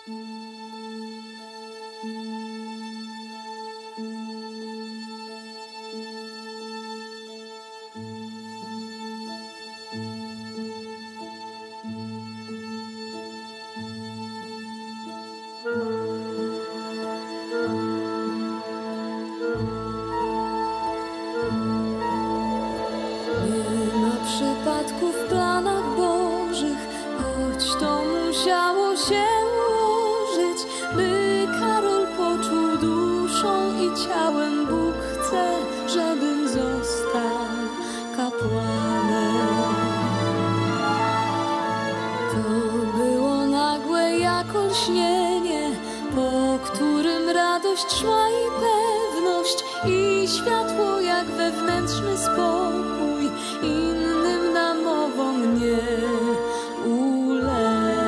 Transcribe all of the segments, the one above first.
Przypadku w planach Bożych, choć to musiało się ułożyć, by Karol poczuł duszą i ciałem. Bóg chce, żebym został kapłanem. To było nagłe jak olśnienie, po którym radość szła i pewność, i światło jak wewnętrzny spokój, innym namowom nie ulegnę.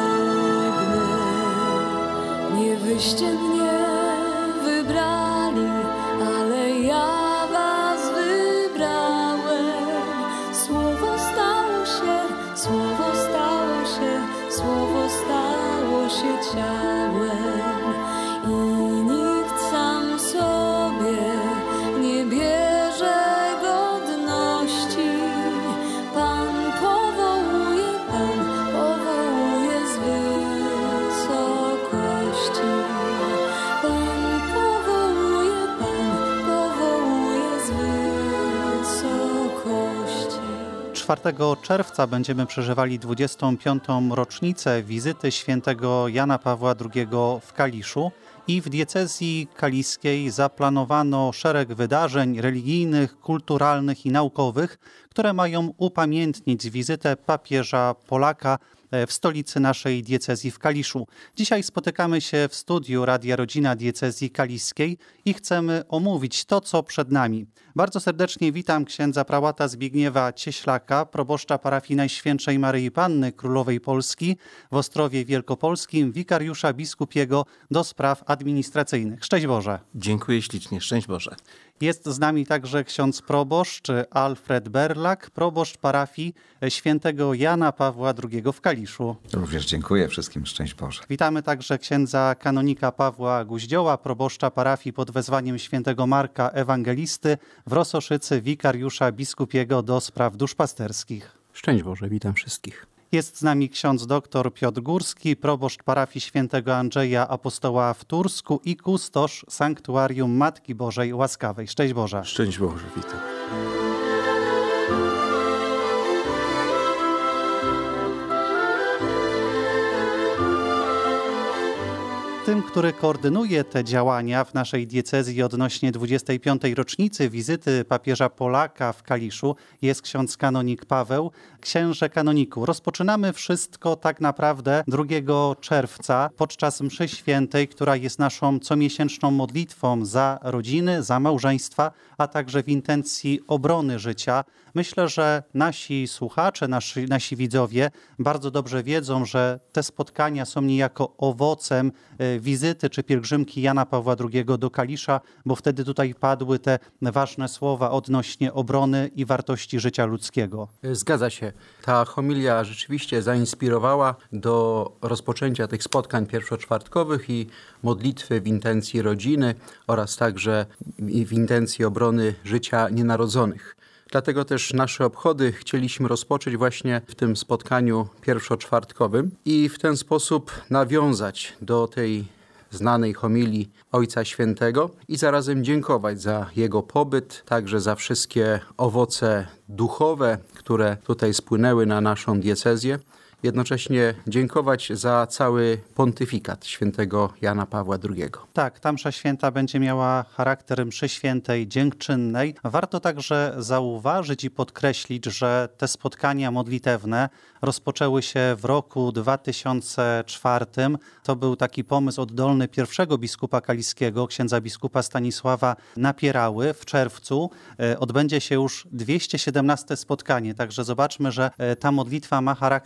Nie wyście mnie wybrali, ale ja was wybrałem. Słowo stało się, słowo stało się, słowo stało się ciałem. I nikt sam sobie nie bierze godności. Pan powołuje z wysokości. Pan powołuje z wysokości. 4 czerwca będziemy przeżywali 25. rocznicę wizyty świętego Jana Pawła II w Kaliszu i w diecezji kaliskiej zaplanowano szereg wydarzeń religijnych, kulturalnych i naukowych, które mają upamiętnić wizytę papieża Polaka w stolicy naszej diecezji w Kaliszu. Dzisiaj spotykamy się w studiu Radia Rodzina Diecezji Kaliskiej i chcemy omówić to, co przed nami. Bardzo serdecznie witam księdza prałata Zbigniewa Cieślaka, proboszcza parafii Najświętszej Maryi Panny Królowej Polski w Ostrowie Wielkopolskim, wikariusza biskupiego do spraw administracyjnych. Szczęść Boże. Dziękuję ślicznie. Szczęść Boże. Jest z nami także ksiądz proboszcz Alfred Berlak, proboszcz parafii świętego Jana Pawła II w Kaliszu. Również dziękuję wszystkim. Szczęść Boże. Witamy także księdza kanonika Pawła Guździoła, proboszcza parafii pod wezwaniem świętego Marka Ewangelisty w Rososzycy, wikariusza biskupiego do spraw duszpasterskich. Szczęść Boże, witam wszystkich. Jest z nami ksiądz dr Piotr Górski, proboszcz parafii świętego Andrzeja Apostoła w Tursku i kustosz sanktuarium Matki Bożej Łaskawej. Szczęść Boże. Szczęść Boże, witam. Tym, który koordynuje te działania w naszej diecezji odnośnie 25. rocznicy wizyty papieża Polaka w Kaliszu, jest ksiądz kanonik Paweł. Księże kanoniku, rozpoczynamy wszystko tak naprawdę 2 czerwca podczas mszy świętej, która jest naszą comiesięczną modlitwą za rodziny, za małżeństwa, a także w intencji obrony życia. Myślę, że nasi słuchacze, nasi widzowie bardzo dobrze wiedzą, że te spotkania są niejako owocem wizyty czy pielgrzymki Jana Pawła II do Kalisza, bo wtedy tutaj padły te ważne słowa odnośnie obrony i wartości życia ludzkiego. Zgadza się. Ta homilia rzeczywiście zainspirowała do rozpoczęcia tych spotkań pierwszoczwartkowych i modlitwy w intencji rodziny oraz także w intencji obrony życia nienarodzonych. Dlatego też nasze obchody chcieliśmy rozpocząć właśnie w tym spotkaniu pierwszoczwartkowym i w ten sposób nawiązać do tej znanej homilii Ojca Świętego i zarazem dziękować za jego pobyt, także za wszystkie owoce duchowe, które tutaj spłynęły na naszą diecezję. Jednocześnie dziękować za cały pontyfikat świętego Jana Pawła II. Tak, ta msza święta będzie miała charakter mszy świętej dziękczynnej. Warto także zauważyć i podkreślić, że te spotkania modlitewne rozpoczęły się w roku 2004. To był taki pomysł oddolny pierwszego biskupa kaliskiego, księdza biskupa Stanisława Napierały. W czerwcu odbędzie się już 217 spotkanie, także zobaczmy, że ta modlitwa ma charakter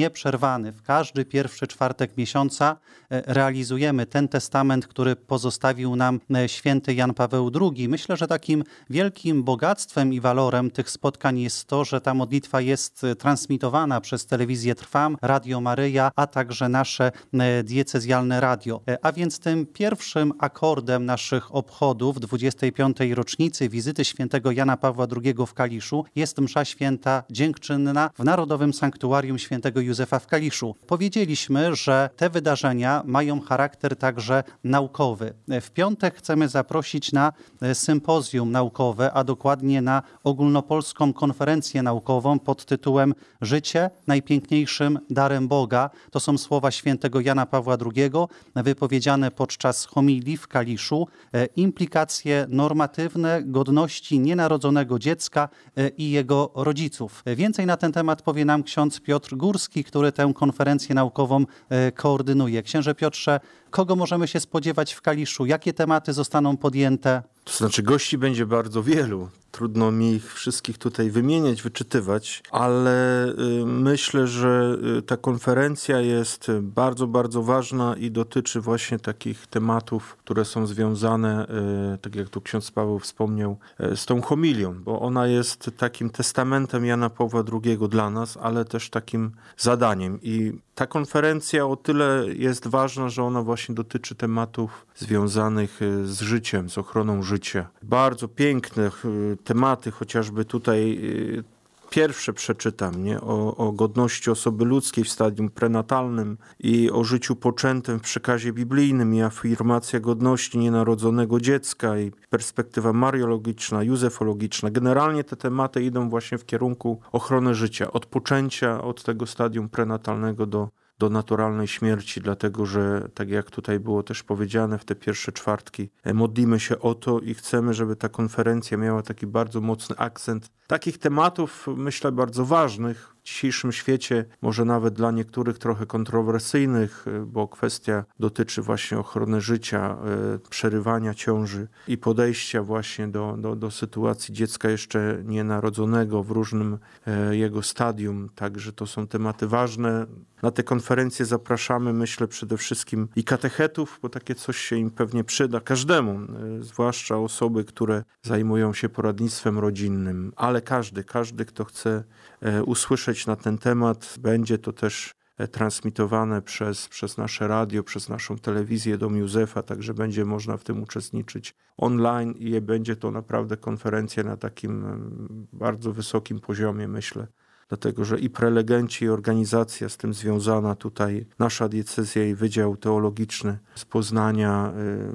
nieprzerwany. W każdy pierwszy czwartek miesiąca realizujemy ten testament, który pozostawił nam święty Jan Paweł II. Myślę, że takim wielkim bogactwem i walorem tych spotkań jest to, że ta modlitwa jest transmitowana przez telewizję Trwam, Radio Maryja, a także nasze diecezjalne radio. A więc tym pierwszym akordem naszych obchodów 25. rocznicy wizyty świętego Jana Pawła II w Kaliszu jest msza święta dziękczynna w Narodowym Sanktuarium Świętego Józefa w Kaliszu. Powiedzieliśmy, że te wydarzenia mają charakter także naukowy. W piątek chcemy zaprosić na sympozjum naukowe, a dokładnie na ogólnopolską konferencję naukową pod tytułem Życie najpiękniejszym darem Boga. To są słowa świętego Jana Pawła II wypowiedziane podczas homilii w Kaliszu. Implikacje normatywne godności nienarodzonego dziecka i jego rodziców. Więcej na ten temat powie nam ksiądz Piotr Górski, który tę konferencję naukową koordynuje. Księże Piotrze, kogo możemy się spodziewać w Kaliszu? Jakie tematy zostaną podjęte? To znaczy gości będzie bardzo wielu. Trudno mi ich wszystkich tutaj wymieniać, wyczytywać, ale myślę, że ta konferencja jest bardzo, bardzo ważna i dotyczy właśnie takich tematów, które są związane, tak jak tu ksiądz Paweł wspomniał, z tą homilią, bo ona jest takim testamentem Jana Pawła II dla nas, ale też takim zadaniem. I ta konferencja o tyle jest ważna, że ona właśnie dotyczy tematów związanych z życiem, z ochroną życia. Bardzo piękne tematy, chociażby tutaj pierwsze przeczytam, nie? O godności osoby ludzkiej w stadium prenatalnym i o życiu poczętym w przekazie biblijnym i afirmacja godności nienarodzonego dziecka i perspektywa mariologiczna, józefologiczna. Generalnie te tematy idą właśnie w kierunku ochrony życia, od poczęcia, od tego stadium prenatalnego do naturalnej śmierci, dlatego że, tak jak tutaj było też powiedziane, w te pierwsze czwartki modlimy się o to i chcemy, żeby ta konferencja miała taki bardzo mocny akcent takich tematów, myślę, bardzo ważnych w dzisiejszym świecie, może nawet dla niektórych trochę kontrowersyjnych, bo kwestia dotyczy właśnie ochrony życia, przerywania ciąży i podejścia właśnie do sytuacji dziecka jeszcze nienarodzonego w różnym jego stadium. Także to są tematy ważne. Na te konferencje zapraszamy, myślę, przede wszystkim i katechetów, bo takie coś się im pewnie przyda każdemu, zwłaszcza osoby, które zajmują się poradnictwem rodzinnym, ale każdy, kto chce usłyszeć na ten temat, będzie to też transmitowane przez nasze radio, przez naszą telewizję Dom Józefa, także będzie można w tym uczestniczyć online i będzie to naprawdę konferencja na takim bardzo wysokim poziomie, myślę. Dlatego, że i prelegenci, i organizacja z tym związana, tutaj nasza diecezja i Wydział Teologiczny z Poznania,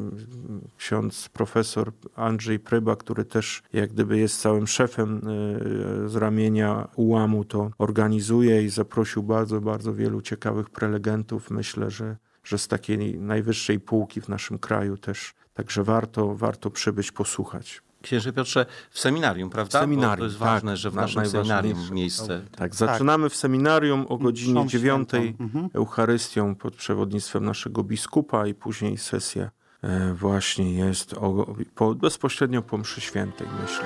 ksiądz profesor Andrzej Pryba, który też jak gdyby jest całym szefem z ramienia UAM-u, to organizuje i zaprosił bardzo, bardzo wielu ciekawych prelegentów. Myślę, że z takiej najwyższej półki w naszym kraju też. Także warto przybyć, posłuchać. Księże Piotrze, w seminarium, prawda? W seminarium, bo to jest ważne, że w naszym seminarium miejsce. Tak, zaczynamy w seminarium o godzinie 9 Eucharystią pod przewodnictwem naszego biskupa i później sesja właśnie jest bezpośrednio po mszy świętej, myślę.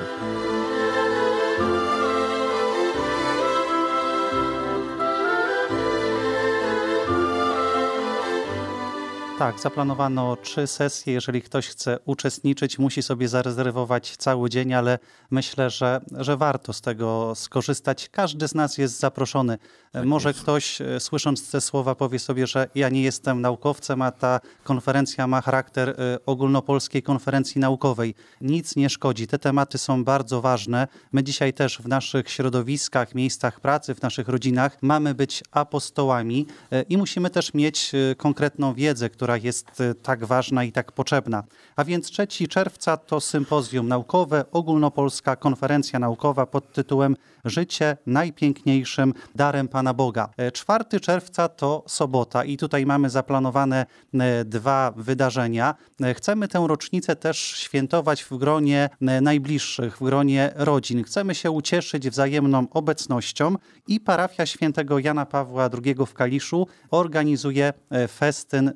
Tak, zaplanowano 3 sesje. Jeżeli ktoś chce uczestniczyć, musi sobie zarezerwować cały dzień, ale myślę, że warto z tego skorzystać. Każdy z nas jest zaproszony. Tak może jest. Ktoś, słysząc te słowa, powie sobie, że ja nie jestem naukowcem, a ta konferencja ma charakter ogólnopolskiej konferencji naukowej. Nic nie szkodzi. Te tematy są bardzo ważne. My dzisiaj też w naszych środowiskach, miejscach pracy, w naszych rodzinach mamy być apostołami i musimy też mieć konkretną wiedzę, która jest tak ważna i tak potrzebna. A więc 3 czerwca to sympozjum naukowe, ogólnopolska konferencja naukowa pod tytułem Życie najpiękniejszym darem Pana Boga. 4 czerwca to sobota i tutaj mamy zaplanowane 2 wydarzenia. Chcemy tę rocznicę też świętować w gronie najbliższych, w gronie rodzin. Chcemy się ucieszyć wzajemną obecnością i parafia świętego Jana Pawła II w Kaliszu organizuje festyn rodzinny.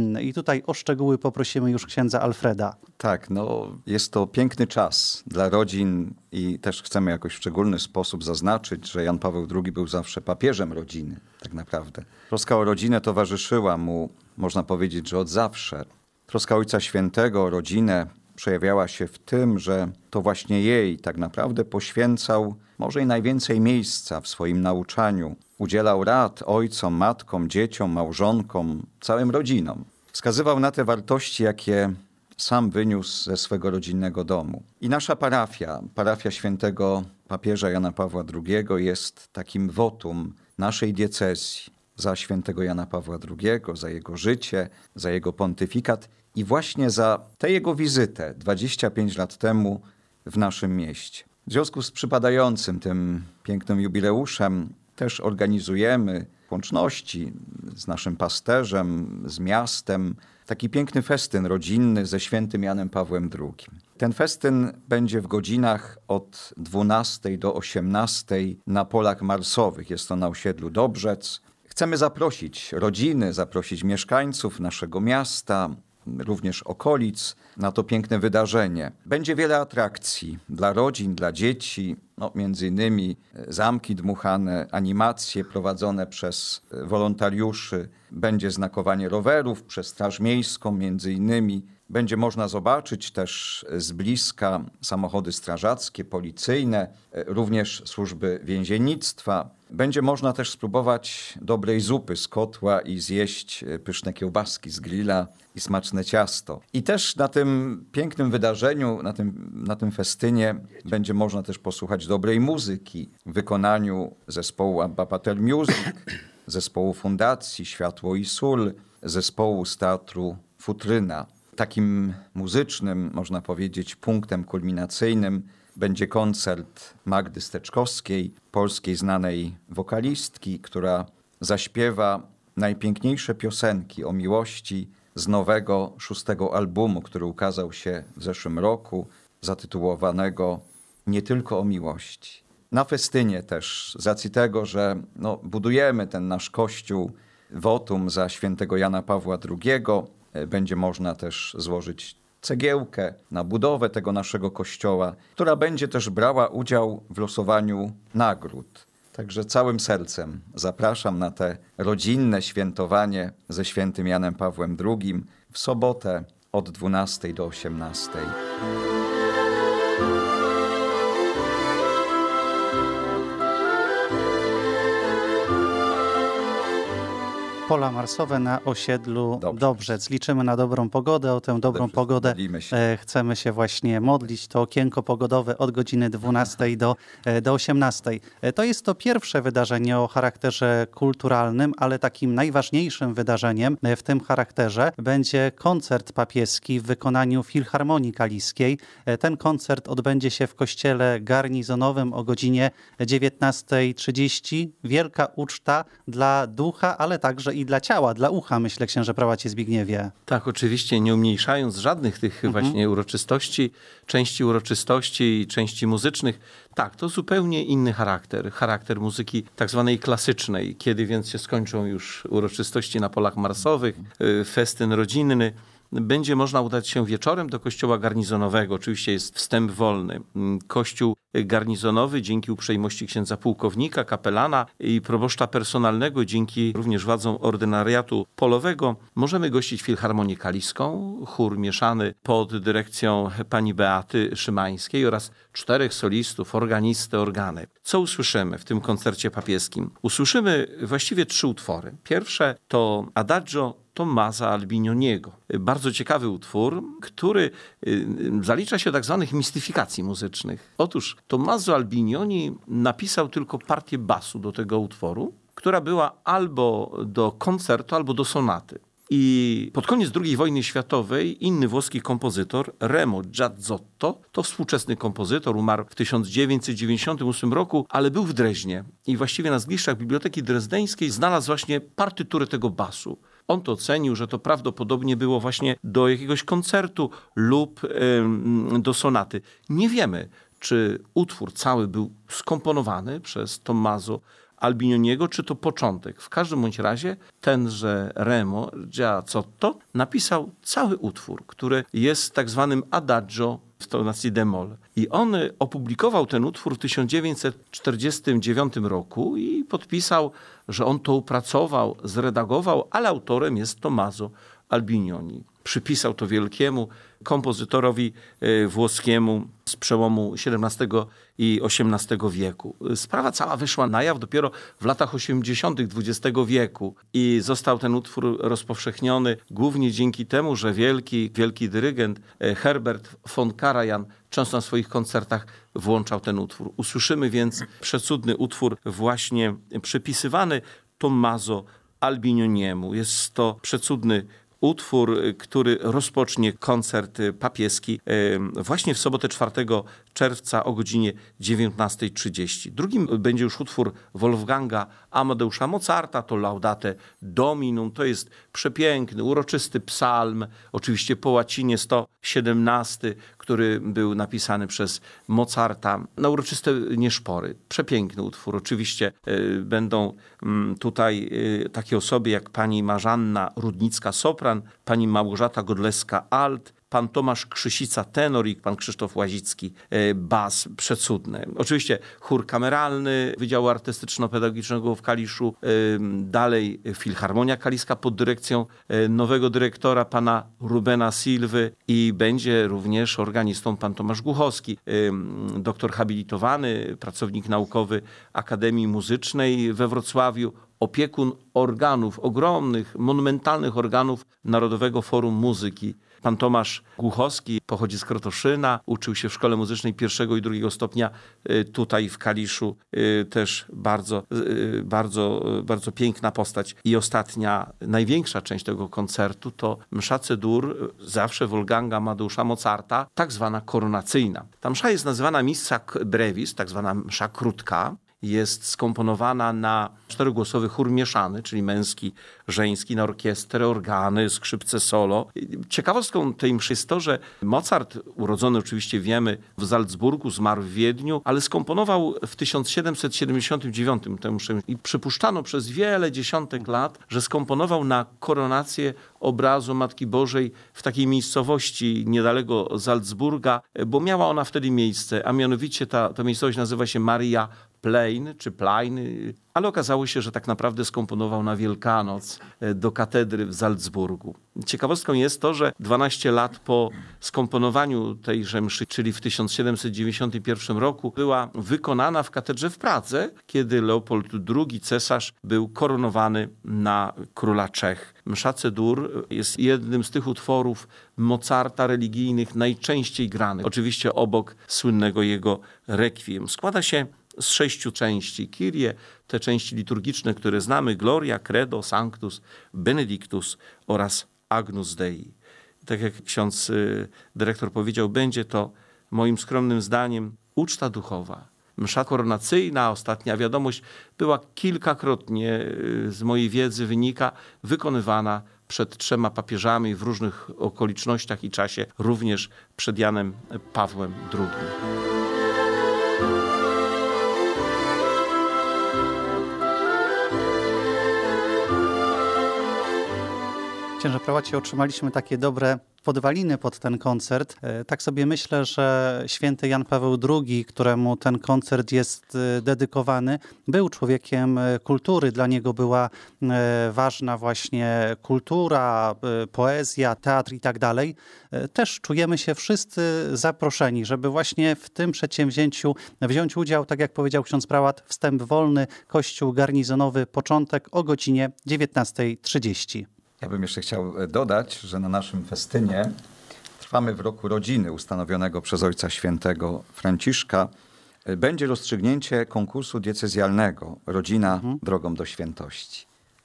rodzinny. I tutaj o szczegóły poprosimy już księdza Alfreda. Tak, jest to piękny czas dla rodzin i też chcemy jakoś w szczególny sposób zaznaczyć, że Jan Paweł II był zawsze papieżem rodziny, tak naprawdę. Troska o rodzinę towarzyszyła mu, można powiedzieć, że od zawsze. Troska Ojca Świętego o rodzinę przejawiała się w tym, że to właśnie jej tak naprawdę poświęcał może i najwięcej miejsca w swoim nauczaniu. Udzielał rad ojcom, matkom, dzieciom, małżonkom, całym rodzinom. Wskazywał na te wartości, jakie sam wyniósł ze swego rodzinnego domu. I nasza parafia świętego papieża Jana Pawła II jest takim wotum naszej diecezji za świętego Jana Pawła II, za jego życie, za jego pontyfikat i właśnie za tę jego wizytę 25 lat temu w naszym mieście. W związku z przypadającym tym pięknym jubileuszem też organizujemy w łączności z naszym pasterzem, z miastem, taki piękny festyn rodzinny ze świętym Janem Pawłem II. Ten festyn będzie w godzinach od 12 do 18 na Polach Marsowych. Jest to na osiedlu Dobrzec. Chcemy zaprosić rodziny, zaprosić mieszkańców naszego miasta, również okolic, na to piękne wydarzenie. Będzie wiele atrakcji dla rodzin, dla dzieci, między innymi zamki dmuchane, animacje prowadzone przez wolontariuszy, będzie znakowanie rowerów przez Straż Miejską między innymi. Będzie można zobaczyć też z bliska samochody strażackie, policyjne, również służby więziennictwa. Będzie można też spróbować dobrej zupy z kotła i zjeść pyszne kiełbaski z grilla i smaczne ciasto. I też na tym pięknym wydarzeniu, na tym festynie będzie można też posłuchać dobrej muzyki w wykonaniu zespołu Abba Pater Music, zespołu Fundacji Światło i Sól, zespołu z Teatru Futryna. Takim muzycznym, można powiedzieć, punktem kulminacyjnym będzie koncert Magdy Steczkowskiej, polskiej znanej wokalistki, która zaśpiewa najpiękniejsze piosenki o miłości z nowego 6. albumu, który ukazał się w zeszłym roku, zatytułowanego Nie tylko o miłości. Na festynie też, z racji tego, że budujemy ten nasz kościół wotum za świętego Jana Pawła II, będzie można też złożyć cegiełkę na budowę tego naszego kościoła, która będzie też brała udział w losowaniu nagród. Także całym sercem zapraszam na te rodzinne świętowanie ze świętym Janem Pawłem II w sobotę od 12 do 18. Pola marsowe na osiedlu Dobrzec. Liczymy na dobrą pogodę. O tę dobrą pogodę chcemy się właśnie modlić. To okienko pogodowe od godziny 12 do 18. To jest to pierwsze wydarzenie o charakterze kulturalnym, ale takim najważniejszym wydarzeniem w tym charakterze będzie koncert papieski w wykonaniu Filharmonii Kaliskiej. Ten koncert odbędzie się w kościele garnizonowym o godzinie 19:30. Wielka uczta dla ducha, ale także i dla ciała, dla ucha, myślę, księże prałacie Zbigniewie. Tak, oczywiście, nie umniejszając żadnych tych właśnie uroczystości, części uroczystości i części muzycznych. Tak, to zupełnie inny charakter muzyki tak zwanej klasycznej. Kiedy więc się skończą już uroczystości na Polach Marsowych, festyn rodzinny, będzie można udać się wieczorem do kościoła garnizonowego. Oczywiście jest wstęp wolny. Kościół garnizonowy dzięki uprzejmości księdza pułkownika, kapelana i proboszcza personalnego, dzięki również władzom ordynariatu polowego, możemy gościć Filharmonię Kaliską, chór mieszany pod dyrekcją pani Beaty Szymańskiej oraz 4 solistów, organistę, organy. Co usłyszymy w tym koncercie papieskim? Usłyszymy właściwie 3 utwory. Pierwsze to Adagio Tommasa Albinioniego. Bardzo ciekawy utwór, który zalicza się do tak zwanych mistyfikacji muzycznych. Otóż Tommaso Albinioni napisał tylko partię basu do tego utworu, która była albo do koncertu, albo do sonaty. I pod koniec II wojny światowej inny włoski kompozytor, Remo Giazzotto, to współczesny kompozytor, umarł w 1998 roku, ale był w Dreźnie i właściwie na zgliszczach Biblioteki Drezdeńskiej znalazł właśnie partyturę tego basu. On to ocenił, że to prawdopodobnie było właśnie do jakiegoś koncertu lub do sonaty. Nie wiemy, czy utwór cały był skomponowany przez Tommaso Albinioniego, czy to początek. W każdym bądź razie tenże Remo Giazzotto napisał cały utwór, który jest tak zwanym adagio w tonacji d-moll. I on opublikował ten utwór w 1949 roku i podpisał, że on to opracował, zredagował, ale autorem jest Tommaso Albinioni. Przypisał to wielkiemu kompozytorowi włoskiemu z przełomu XVII i XVIII wieku. Sprawa cała wyszła na jaw dopiero w latach 80. XX wieku i został ten utwór rozpowszechniony głównie dzięki temu, że wielki dyrygent Herbert von Karajan często na swoich koncertach włączał ten utwór. Usłyszymy więc przecudny utwór właśnie przypisywany Tommaso Albinioniemu. Jest to przecudny utwór, który rozpocznie koncert papieski właśnie w sobotę 4 czerwca o godzinie 19:30. Drugim będzie już utwór Wolfganga Amadeusza Mozarta, to Laudate Dominum. To jest przepiękny, uroczysty psalm, oczywiście po łacinie 117, który był napisany przez Mozarta na uroczyste nieszpory. Przepiękny utwór. Oczywiście będą tutaj takie osoby jak pani Marzanna Rudnicka-sopran, pani Małgorzata Godleska-alt, pan Tomasz Krzysica tenor i pan Krzysztof Łazicki bas. Przecudny. Oczywiście chór kameralny Wydziału Artystyczno-Pedagogicznego w Kaliszu, dalej Filharmonia Kaliska pod dyrekcją nowego dyrektora pana Rubena Silwy i będzie również organistą pan Tomasz Głuchowski, doktor habilitowany, pracownik naukowy Akademii Muzycznej we Wrocławiu, opiekun organów, ogromnych, monumentalnych organów Narodowego Forum Muzyki. Pan Tomasz Głuchowski pochodzi z Krotoszyna, uczył się w Szkole Muzycznej I i II stopnia tutaj w Kaliszu. Też bardzo piękna postać. I ostatnia, największa część tego koncertu to msza C-dur, zawsze Wolfganga Amadeusza Mozarta, tak zwana koronacyjna. Ta msza jest nazywana Missa brevis, tak zwana msza krótka. Jest skomponowana na czterogłosowy chór mieszany, czyli męski, żeński, na orkiestrę, organy, skrzypce solo. Ciekawostką tej mszy jest to, że Mozart, urodzony oczywiście wiemy w Salzburgu, zmarł w Wiedniu, ale skomponował w 1779 tę mszę i przypuszczano przez wiele dziesiątek lat, że skomponował na koronację obrazu Matki Bożej w takiej miejscowości niedaleko Salzburga, bo miała ona wtedy miejsce, a mianowicie ta miejscowość nazywa się Maria Plain czy Plain, ale okazało się, że tak naprawdę skomponował na Wielkanoc do katedry w Salzburgu. Ciekawostką jest to, że 12 lat po skomponowaniu tejże mszy, czyli w 1791 roku, była wykonana w katedrze w Pradze, kiedy Leopold II, cesarz, był koronowany na króla Czech. Msza C-dur jest jednym z tych utworów Mozarta religijnych najczęściej granych. Oczywiście obok słynnego jego Requiem. Składa się z 6 części. Kyrie, te części liturgiczne, które znamy, Gloria, Credo, Sanctus, Benedictus oraz Agnus Dei. Tak jak ksiądz dyrektor powiedział, będzie to moim skromnym zdaniem uczta duchowa. Msza koronacyjna, ostatnia wiadomość, była kilkakrotnie, z mojej wiedzy wynika, wykonywana przed 3 papieżami w różnych okolicznościach i czasie, również przed Janem Pawłem II. Księże prałacie, otrzymaliśmy takie dobre podwaliny pod ten koncert. Tak sobie myślę, że święty Jan Paweł II, któremu ten koncert jest dedykowany, był człowiekiem kultury. Dla niego była ważna właśnie kultura, poezja, teatr i tak dalej. Też czujemy się wszyscy zaproszeni, żeby właśnie w tym przedsięwzięciu wziąć udział, tak jak powiedział ksiądz prałat, wstęp wolny, kościół garnizonowy, początek o godzinie 19:30. Ja bym jeszcze chciał dodać, że na naszym festynie trwamy w roku rodziny ustanowionego przez Ojca Świętego Franciszka. Będzie rozstrzygnięcie konkursu diecezjalnego Rodzina drogą do świętości.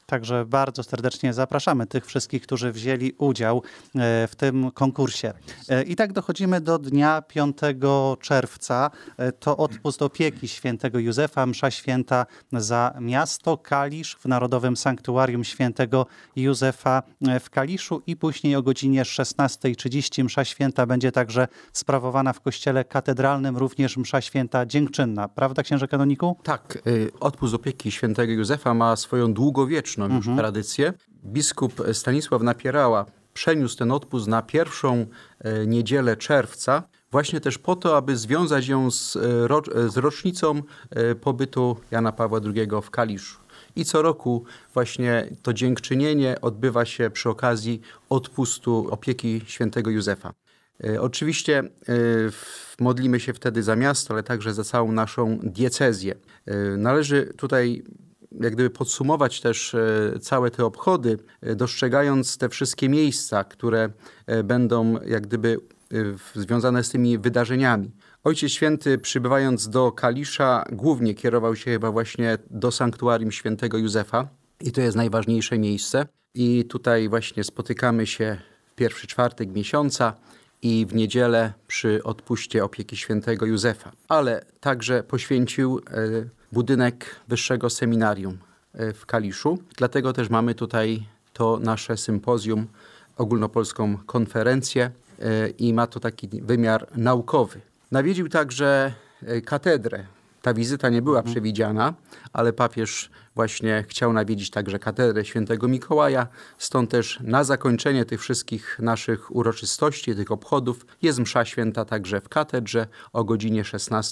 Także bardzo serdecznie zapraszamy tych wszystkich, którzy wzięli udział w tym konkursie. I tak dochodzimy do dnia 5 czerwca. To odpust opieki świętego Józefa, msza święta za miasto Kalisz w Narodowym Sanktuarium Świętego Józefa w Kaliszu i później o godzinie 16:30 msza święta będzie także sprawowana w kościele katedralnym, również msza święta dziękczynna. Prawda, księże kanoniku? Tak, odpust opieki świętego Józefa ma swoją długowieczną już tradycję. Biskup Stanisław Napierała przeniósł ten odpust na pierwszą niedzielę czerwca, właśnie też po to, aby związać ją z rocznicą pobytu Jana Pawła II w Kaliszu. I co roku właśnie to dziękczynienie odbywa się przy okazji odpustu opieki świętego Józefa. Oczywiście modlimy się wtedy za miasto, ale także za całą naszą diecezję. Należy tutaj jak gdyby podsumować też całe te obchody, dostrzegając te wszystkie miejsca, które będą jak gdyby związane z tymi wydarzeniami. Ojciec Święty, przybywając do Kalisza, głównie kierował się chyba właśnie do sanktuarium świętego Józefa i to jest najważniejsze miejsce. I tutaj właśnie spotykamy się w pierwszy czwartek miesiąca i w niedzielę przy odpuście opieki świętego Józefa. Ale także poświęcił budynek Wyższego Seminarium w Kaliszu. Dlatego też mamy tutaj to nasze sympozjum, ogólnopolską konferencję i ma to taki wymiar naukowy. Nawiedził także katedrę. Ta wizyta nie była przewidziana, ale papież właśnie chciał nawiedzić także katedrę świętego Mikołaja. Stąd też na zakończenie tych wszystkich naszych uroczystości, tych obchodów jest msza święta także w katedrze o godzinie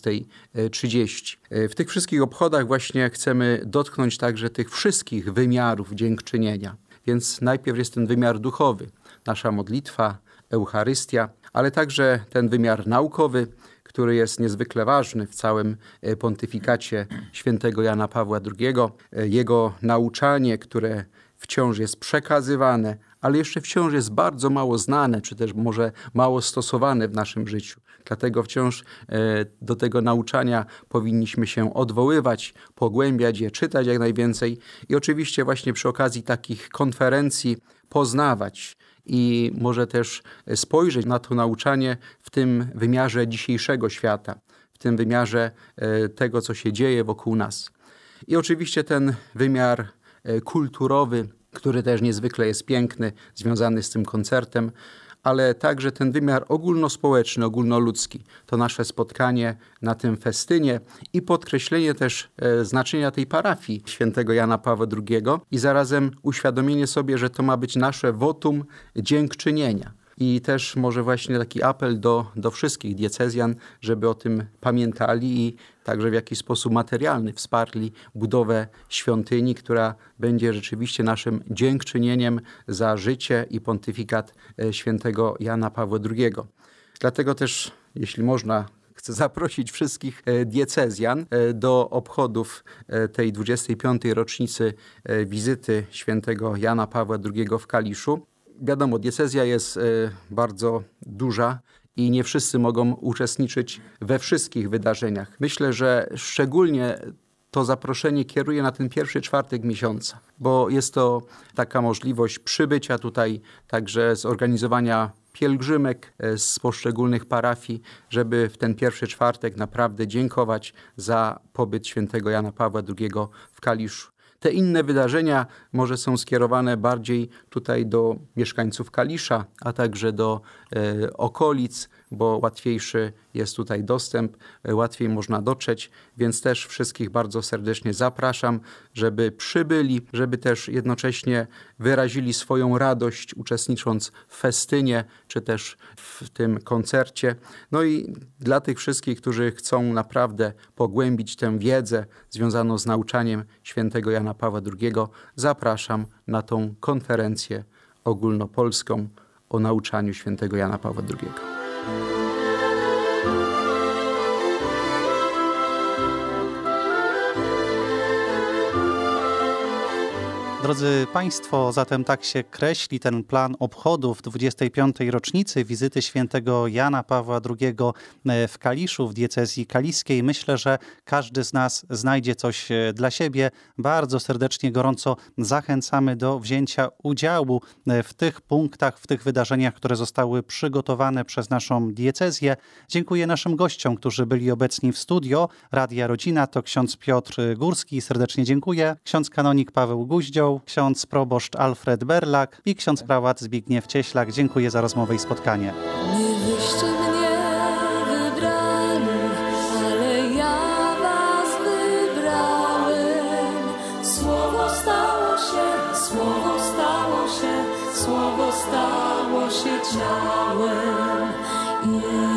16:30. W tych wszystkich obchodach właśnie chcemy dotknąć także tych wszystkich wymiarów dziękczynienia. Więc najpierw jest ten wymiar duchowy, nasza modlitwa, Eucharystia, ale także ten wymiar naukowy, który jest niezwykle ważny w całym pontyfikacie świętego Jana Pawła II. Jego nauczanie, które wciąż jest przekazywane, ale jeszcze wciąż jest bardzo mało znane, czy też może mało stosowane w naszym życiu. Dlatego wciąż do tego nauczania powinniśmy się odwoływać, pogłębiać je, czytać jak najwięcej i oczywiście właśnie przy okazji takich konferencji poznawać i może też spojrzeć na to nauczanie w tym wymiarze dzisiejszego świata, w tym wymiarze tego, co się dzieje wokół nas. I oczywiście ten wymiar kulturowy, który też niezwykle jest piękny, związany z tym koncertem, ale także ten wymiar ogólnospołeczny, ogólnoludzki. To nasze spotkanie na tym festynie i podkreślenie też znaczenia tej parafii świętego Jana Pawła II i zarazem uświadomienie sobie, że to ma być nasze wotum dziękczynienia. I też może właśnie taki apel do wszystkich diecezjan, żeby o tym pamiętali i także w jakiś sposób materialny wsparli budowę świątyni, która będzie rzeczywiście naszym dziękczynieniem za życie i pontyfikat świętego Jana Pawła II. Dlatego też, jeśli można, chcę zaprosić wszystkich diecezjan do obchodów tej 25. rocznicy wizyty świętego Jana Pawła II w Kaliszu. Wiadomo, diecezja jest bardzo duża i nie wszyscy mogą uczestniczyć we wszystkich wydarzeniach. Myślę, że szczególnie to zaproszenie kieruję na ten pierwszy czwartek miesiąca, bo jest to taka możliwość przybycia tutaj, także zorganizowania pielgrzymek z poszczególnych parafii, żeby w ten pierwszy czwartek naprawdę dziękować za pobyt świętego Jana Pawła II w Kaliszu. Te inne wydarzenia może są skierowane bardziej tutaj do mieszkańców Kalisza, a także do okolic, bo łatwiejszy jest tutaj dostęp, łatwiej można dotrzeć, więc też wszystkich bardzo serdecznie zapraszam, żeby przybyli, żeby też jednocześnie wyrazili swoją radość uczestnicząc w festynie, czy też w tym koncercie. No i dla tych wszystkich, którzy chcą naprawdę pogłębić tę wiedzę związaną z nauczaniem świętego Jana Pawła II, zapraszam na tą konferencję ogólnopolską o nauczaniu świętego Jana Pawła II. Drodzy Państwo, zatem tak się kreśli ten plan obchodów 25. rocznicy wizyty świętego Jana Pawła II w Kaliszu, w diecezji kaliskiej. Myślę, że każdy z nas znajdzie coś dla siebie. Bardzo serdecznie, gorąco zachęcamy do wzięcia udziału w tych punktach, w tych wydarzeniach, które zostały przygotowane przez naszą diecezję. Dziękuję naszym gościom, którzy byli obecni w studio. Radia Rodzina to ksiądz Piotr Górski. Serdecznie dziękuję. Ksiądz kanonik Paweł Guździoł, ksiądz proboszcz Alfred Berlak i ksiądz prałat Zbigniew Cieślak. Dziękuję za rozmowę i spotkanie. Nie wyście mnie wybrali, ale ja was wybrałem. Słowo stało się, słowo stało się, słowo stało się ciałem.